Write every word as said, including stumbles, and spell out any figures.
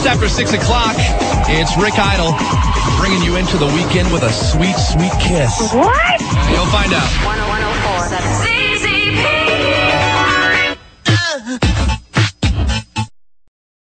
after six o'clock. It's Rick Idle bringing you into the weekend with a sweet, sweet kiss. What? Uh, you'll find out. one oh four, that's C Z P.